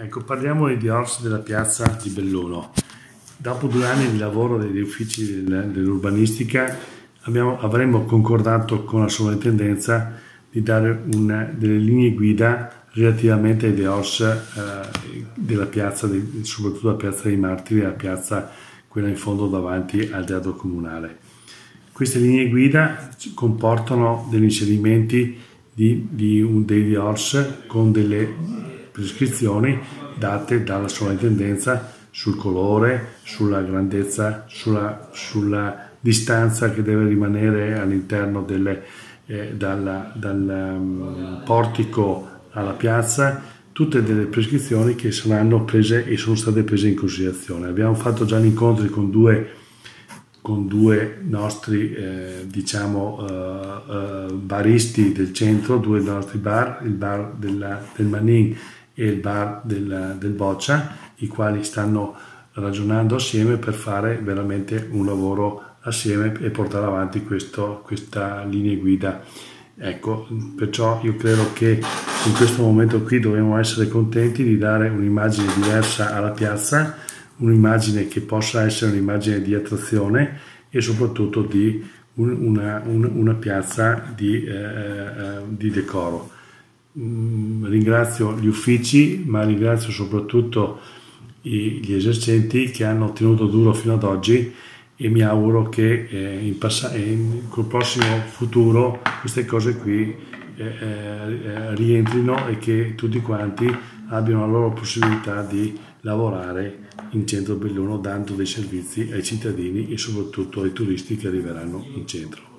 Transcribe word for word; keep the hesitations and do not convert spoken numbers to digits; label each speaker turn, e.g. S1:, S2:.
S1: Ecco, parliamo di Diors della piazza di Belluno. Dopo due anni di lavoro degli uffici del- dell'urbanistica abbiamo- avremmo concordato con la sovrintendenza di dare una- delle linee guida relativamente ai Diors eh, della piazza, di- soprattutto la piazza dei Martiri, la piazza quella in fondo davanti al teatro comunale. Queste linee guida comportano degli inserimenti di, di un, dei Diors con delle prescrizioni date dalla sovrintendenza sul colore, sulla grandezza, sulla, sulla distanza che deve rimanere all'interno delle, eh, dalla- dal um, portico alla piazza, tutte delle prescrizioni che saranno prese e sono state prese in considerazione. Abbiamo fatto già gli incontri con due con due nostri eh, diciamo eh, eh, baristi del centro, due nostri bar, il bar della, del Manin e il bar del, del Boccia, i quali stanno ragionando assieme per fare veramente un lavoro assieme e portare avanti questo, questa linea guida. Ecco, perciò io credo che in questo momento qui dobbiamo essere contenti di dare un'immagine diversa alla piazza, un'immagine che possa essere un'immagine di attrazione e soprattutto di un- una, un- una piazza di, eh, eh, di decoro. Mm, ringrazio gli uffici, ma ringrazio soprattutto i- gli esercenti che hanno tenuto duro fino ad oggi e mi auguro che eh, in passa- in, col prossimo futuro queste cose qui eh, eh, rientrino e che tutti quanti abbiano la loro possibilità di lavorare in centro Belluno dando dei servizi ai cittadini e soprattutto ai turisti che arriveranno in centro.